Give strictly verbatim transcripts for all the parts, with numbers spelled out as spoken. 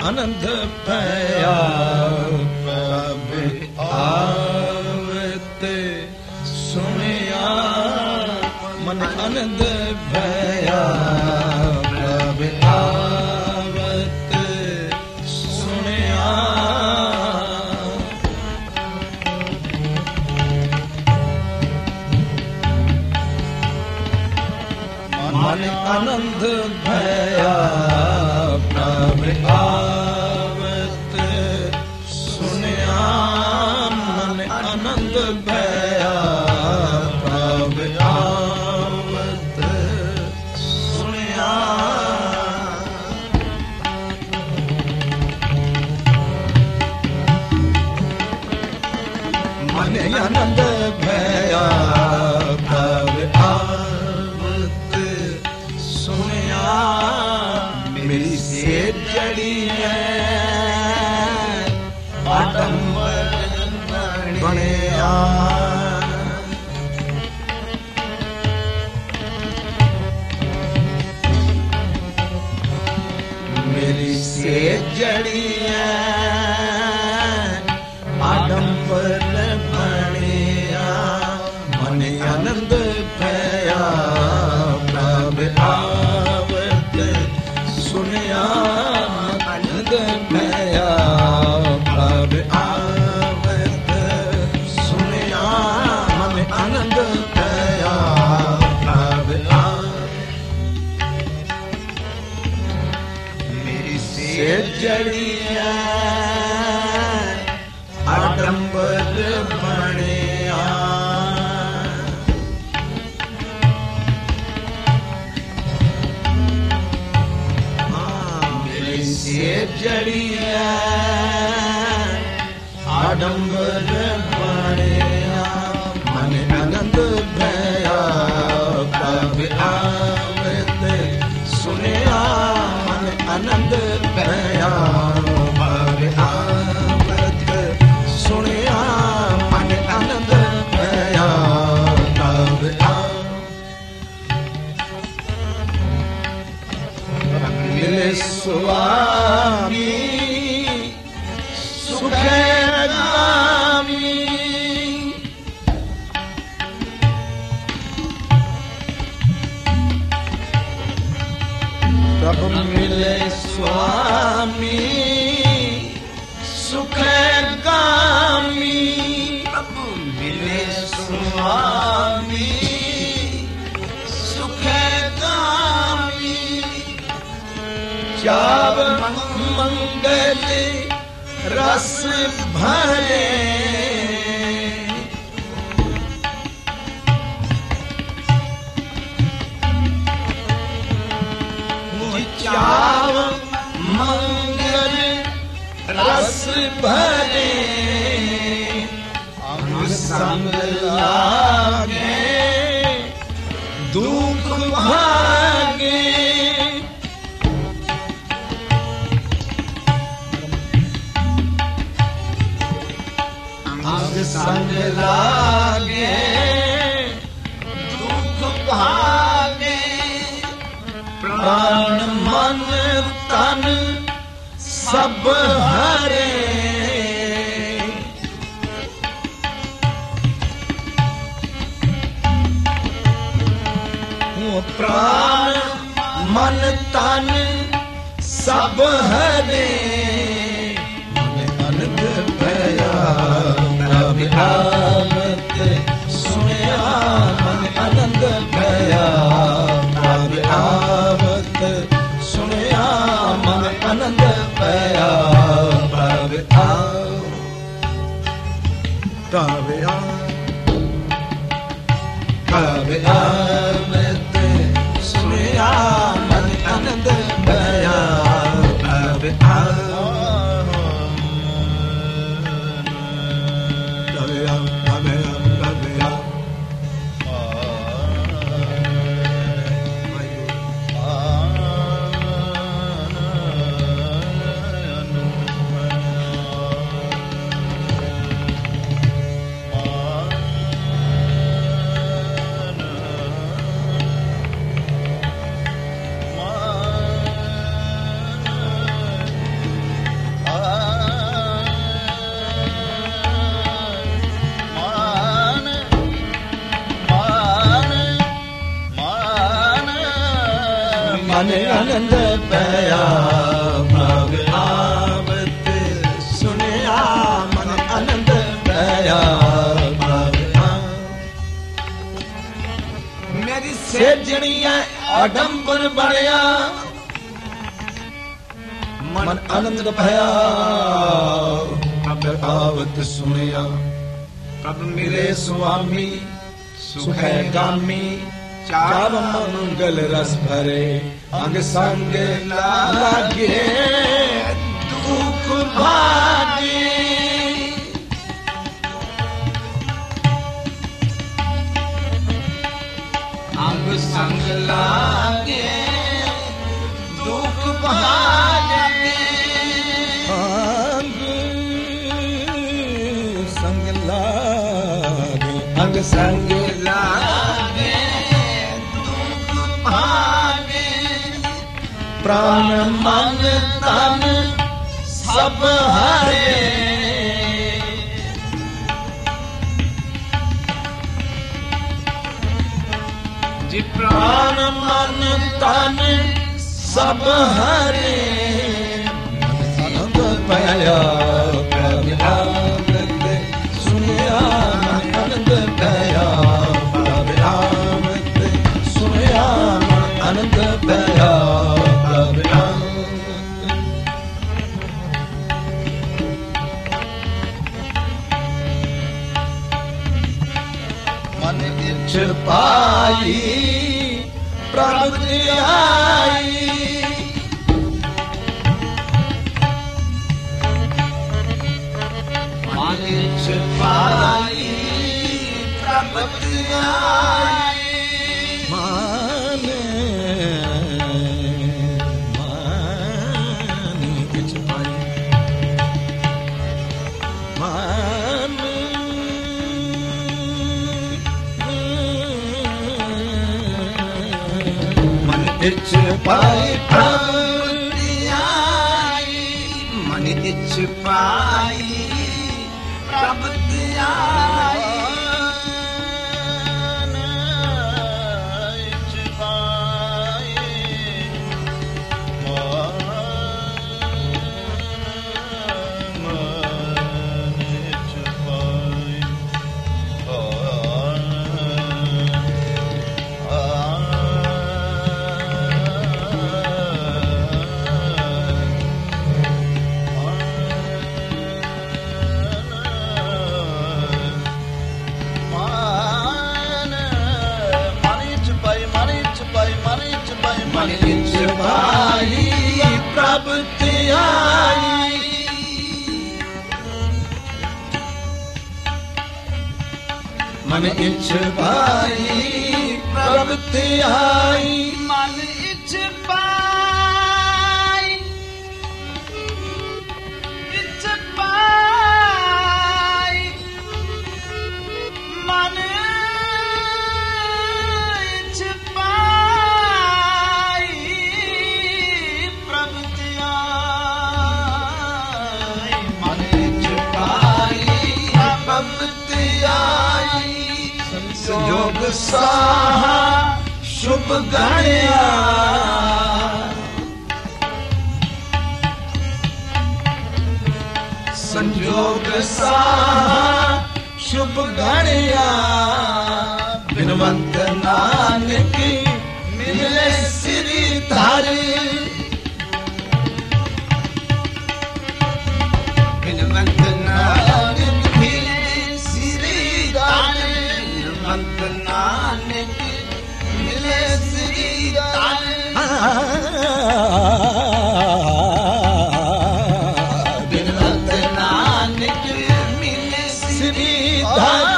ਆਨੰਦ ਭਇਆ ਪ੍ਰਭ ਆਵਤ ਸੁਣਿਆ ਮਨ ਆਨੰਦ ਭਇਆ ਪ੍ਰਭ ਆਵਤ ਸੁਣਿਆ ਮਨ ਆਨੰਦ ਭਇਆ ਪ੍ਰਭ ਆਵਤ ਸੁਣਿਆ ਮਨ ਆਨੰਦ ਭਇਆ ਪ੍ਰਭ ਆਵਤ ਸੁਣਿਆ ਮਨ ਆਨੰਦ ਭਇਆ ਪ੍ਰਭ ਆਵਤ ਸੁਣਿਆ ਮੇਰੀ ਸੇਧ ਜੜੀ ਹੈ ਆਡੰਬਰ ਬਣਿਆ ਮੇਰੀ ਸੇਧ ਜੜੀ ਹੈ ਆਡੰਬਰ ਬਣਿਆ ਮਨ ਆਨੰਦ ਭਇਆ ਪ੍ਰਭ ਆਵਤ ਸੁਣਿਆ ਆਨੰਦ ਭਇਆ ਪ੍ਰਭ ਆਵਤ ਸੁਣਿਆ ਮਨ ਆਨੰਦ ਭਇਆ ਪ੍ਰਭ ਮੇਰੀ ਸੇਧ ਜੜੀ ਹੈ ਆਡੰਬਰ ਬਣਿਆ ਮੇਰੀ ਸੇਧ ਜੜੀ ਹੈ ਆਡੰਬਰ ਬਣਿਆ ਮਨ ਆਨੰਦ ਭਇਆ ਪ੍ਰਭ ਆਵਤ ਸੁਣਿਆ ਮਨ ਆਨੰਦ ਭਇਆ ਪ੍ਰਭ ਆਵਤ ਸੁਣਿਆ ਮਨ ਆਨੰਦ ਭਇਆ ਪ੍ਰਭ ਮਿਲੇ ਸੁਆਮੀ ਸੁਖੇ ਗਾਮੀ ਪ੍ਰਭ ਮਿਲੇ ਸੁਆਮੀ ਸੁਖੇ ਗਾਮੀ ਪ੍ਰਭ ਮਿਲੇ ਸੁਆਮੀ ਸੁਖੇ ਗਾਮੀ ਚਾਵ ਮੰਗਲ ਰਸ ਭਰੇ ਚਾਵ ਮੰਗਲ ਰਸ ਭਰੇ ਅੰਗ ਸੰਗ ਲਾਗੇ ਦੁਖ ਭਾਗੇ ਅੰਗ ਸੰਗ ਲਾਗੇ ਦੁਖ ਭਾਗੇ ਪ੍ਰਾਣ ਮਨ ਤਨ ਸਭ ਹਰੇ ਪ੍ਰਾਣ ਮਨ ਤਨ ਸਭ ਹਰੇ ਮਨ ਆਨੰਦ ਭਇਆ ਪ੍ਰਭ ਆਵਤ ਸੁਣਿਆ ਮਨ ਆਨੰਦ ਭਇਆ ਪ੍ਰਭ ਆਵਤ ਸੁਣਿਆ ਮਨ ਆਨੰਦ ਭਇਆ ਪ੍ਰਭ ਆਵ ਪ੍ਰਭ ਆਵ ਪ੍ਰਭ ਆਵਤ ਸੁਣਿਆ ਮਨ ਆਨੰਦ ਭਇਆ ਪ੍ਰਭ ਆਵ ਮਨ ਆਨੰਦ ਪਿਆ ਪ੍ਰਭ ਆਵਤ ਸੁਨਿਆ ਮਨ ਆਨੰਦ ਪਿਆ ਪ੍ਰਭ ਮੇਰੀ ਸੇਜਣੀ ਐ ਆਡੰਬਰ ਬਣਿਆ ਮਨ ਆਨੰਦ ਪਿਆ ਪ੍ਰਭ ਆਵਤ ਸੁਨਿਆ ਪ੍ਰਭ ਮੇਰੇ ਸੁਆਮੀ ਸੁਖੈ ਗਾਮੀ ਚਾਰ ਮੰਗਲ ਰਸ ਭਰੇ ਅੰਗ ਸੰਗ ਲਾਗੇ ਦੁਖ ਭਾਗੀ ਅੰਗ ਸੰਗ ਲਾਗੇ ਦੁਖ ਭਾਗੀ ਅੰਗ ਸੰਗ ਲਾਗੇ ਅੰਗ ਸੰਗ ਲਾਗੇ ਪ੍ਰਾਨ ਮਨ ਤਨ ਸਭ ਹਾਰੇ ਜੀ ਪ੍ਰਾਨ ਮਨ ਤਨ ਸਭ ਹਾਰੇ ਆਨੰਦ ਪਾਇਆ ਪ੍ਰਭ ਆਵਤ ਸੁਨਿਆ ਮਨ ਆਨੰਦ ਪਾਇਆ ਪ੍ਰਭ ਆਵਤ ਸੁਨਿਆ ਮਨ ਆਨੰਦ ਪਾਇਆ ਪਾਈ ਪ੍ਰਭ ਦੀ ਆਈ ਮਨ ਚ ਪਾਈ ਪ੍ਰਭ ਦੀ ਆਈ ਮਨ ਮਨ ਵਿੱਚ ਪਾਈ ਮਨ ਇੱਛ ਪਾਈ ਪ੍ਰਭ ਦੀ ਆਈ ਮਨ ਇੱਛ ਪਾਈ ਪ੍ਰਭ ਦੀ ਆਈ ਇੱਛ ਪਾਈ ਮਨ ਇੱਛ ਪਾਈ ਮਨ ਵਿੱਚ ਪਾਈ ਪ੍ਰਭ ਤੇ ਆਈ ਮਨ ਵਿੱਚ ਪਾਈ ਪ੍ਰਭ ਤੇ ਆਈ ਮਨ ਵਿੱਚ ਪਾਈ ਵਿੱਚ ਪਾਈ ਮਨ ਸੰਜੋਗ ਸਾਹਾ ਸ਼ੁਭ ਗਣਿਆ ਸੰਜੋਗ ਸਾਹਾ ਸ਼ੁਭ ਗਣਿਆ ਬਿਨਵੰਤ ਨਾਨਕ ਮਿਲੇ ਸਿਰੀ ਧਾਰੇ ਬਿਨਵੰਤ ਨਾਨਕ ਮਿਲੇ ਸਿਰੀ ਧਾਰੇ ਬਿਨਵੰਤ ਨਾਨਕ ਮਿਲੇ ਸਿਰੀ ਧਾਰੇ ਬਿਨਵੰਤ ਨਾਨਕ ਮਿਲੇ ਸਿਰੀ ਧਾਰੇ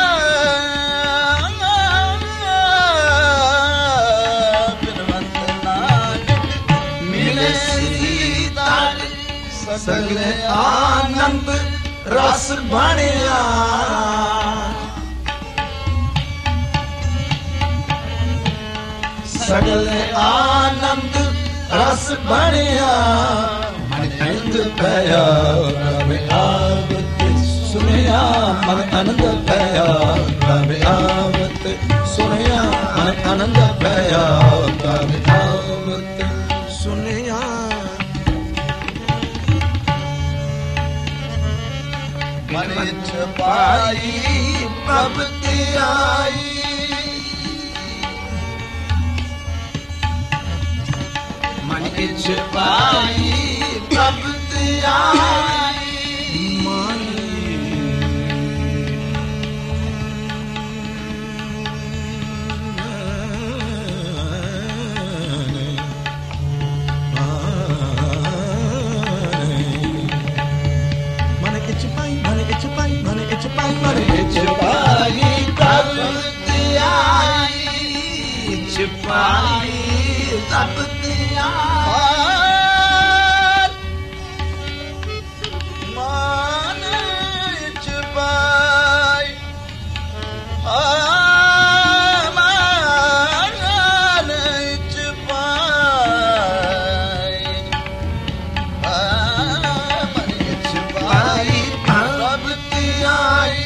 ਸਗਲੇ ਆਨੰਦ ਰਸ ਬਣਿਆ ਸਗਲੇ ਆਨੰਦ ਰਸ ਬਣਿਆ ਮਨ ਆਨੰਦ ਪਿਆ ਪ੍ਰਭ ਆਵਤ ਸੁਣਿਆ ਮਨ ਆਨੰਦ ਪਿਆ ਪ੍ਰਭ ਆਵਤ ਸੁਣਿਆ ਮਨ ਆਨੰਦ ਪਿਆ ਪ੍ਰਭ ਆਵਤ ਪਾਈ ਪ੍ਰਭ ਤੇ ਆਈ ਮਨ ਵਿੱਚ ਪਾਈ ਪ੍ਰਭ ਤੇ ਆਈ ਮਨ ਮਨ ਵਿੱਚ ਪਾਈ ਪ੍ਰਭ ਤੇ ਆਈ ਛਪਾਈ ਪ੍ਰਭ ਤੇ ਆਈ ਮਨ ਵਿੱਚ ਪਾਈ ਮਨ ਵਿੱਚ ਪਾਈ ਮਨ ਵਿੱਚ ਪਾਈ ਪ੍ਰਭ ਤੇ ਆਈ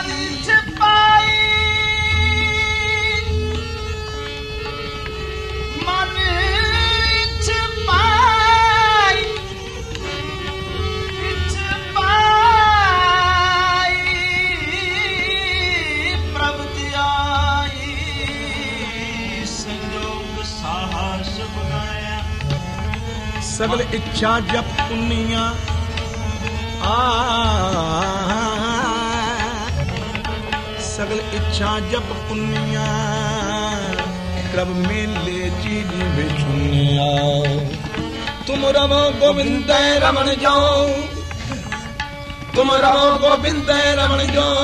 ਸਗਲ ਇੱਛਾ ਜਪ ਪੁੰਨੀਆਂ ਆ ਸਗਲ ਇੱਛਾ ਜਪ ਪੁੰਨੀਆਂ ਪ੍ਰਭ ਮੇਲੇ ਚੀਨੀ ਵਿਛੁਨੀਆਂ ਤੁਮ ਰਵੋ ਗੋਬਿੰਦ ਰਮਨ ਜਾਓ ਤੁਮ ਰਵੋ ਗੋਬਿੰਦ ਰਮਨ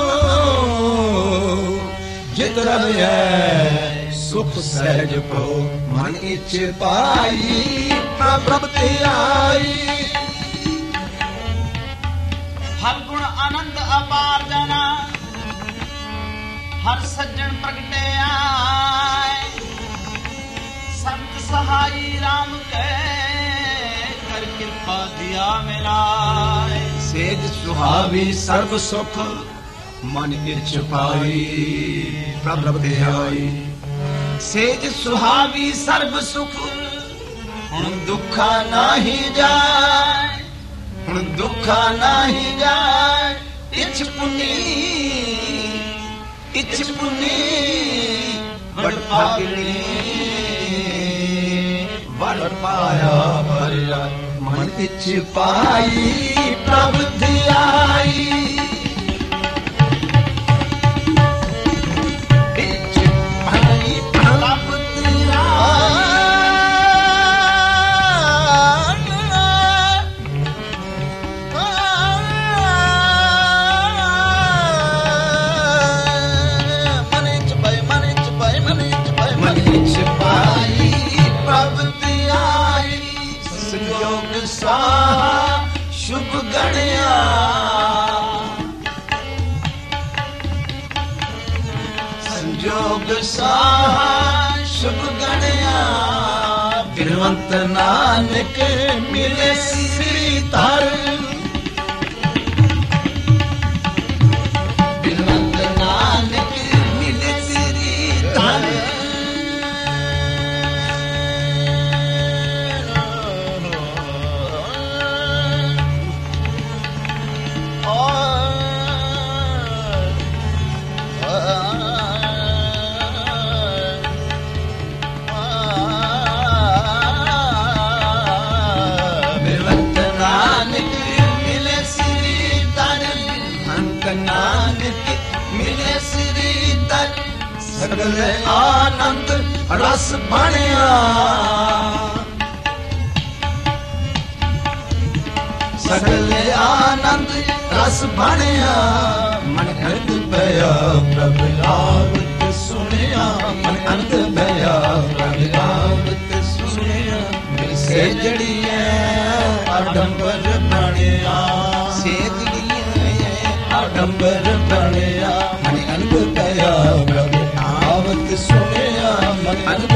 ਜਾਓ ਜਿਤ ਰਵਿਐ ਸੁਖ ਸਹਿਜ ਕੋ ਮਨ ਇੱਛ ਪਾਈ ਪ੍ਰਭ ਤੇ ਆਈ ਹਰ ਗੁਣ ਆਨੰਦ ਅਪਾਰ ਜਾਣਾ ਹਰ ਸੱਜਣ ਪ੍ਰਗਟੇ ਆਏ ਸੰਤ ਸਹਾਈ ਰਾਮ ਕੈ ਕਰ ਕਿਰਪਾ ਦਿਆ ਮਿਲਾਏ ਸੇਜ ਸੁਹਾਵੀ ਸਰਬ ਸੁਖ ਮਨ ਇੱਛ ਪਾਈ ਪ੍ਰਭ ਤੇ ਆਈ ਸੇਜ ਸੁਹਾਵੀ ਸਰਬ ਸੁਖ ਹੁਣ ਦੁੱਖਾ ਨਾਹੀ ਜਾਏ ਹੁਣ ਦੁੱਖਾ ਨਾਹੀ ਜਾਏ ਇੱਛ ਪੁਨੀ ਇੱਛ ਪੁਨੀ ਵਡ ਭਾਗਣੀ ਵਡ ਪਾਇਆ ਭਰਿਆ ਮਨ ਇੱਛ ਪਾਈ ਪ੍ਰਭ ਤੇ ਆਈ ਸ਼ੁਭ ਗਣਿਆ ਸੰਜੋਗ ਸਾਹ ਸ਼ੁਭ ਗਣਿਆ ਬਿਰਵੰਤ ਨਾਨਕ ਮਿਲੇ ਸ੍ਰੀ ਧਰ ਬਿਰਵੰਤ ਨਾਨਕ ਮਿਲੇ ਸ੍ਰੀ ਧਰ ਸਗਲ ਆਨੰਦ ਰਸ ਬਣਿਆ ਸਗਲ ਆਨੰਦ ਰਸ ਬਣਿਆ ਮਨ ਅਨੰਦ ਪਿਆ ਪ੍ਰਭ ਆਵਤ ਸੁਣਿਆ ਮਨ ਅਨੰਦ ਪਿਆ ਪ੍ਰਭ ਆਵਤ ਸੁਣਿਆ ਮੇਰੀ ਸੇਜੜੀਐ ਆਡੰਬਰ ਬਣਿਆ ਸੇਜੜੀਐ ਆਡੰਬਰ ਬਣਿਆ ਮਨ ਅਨੰਦ ਪਿਆ ਪ੍ਰਭ ਆਵਤ ਸੁਣਿਆ ਮਨ ਅਨੰਦ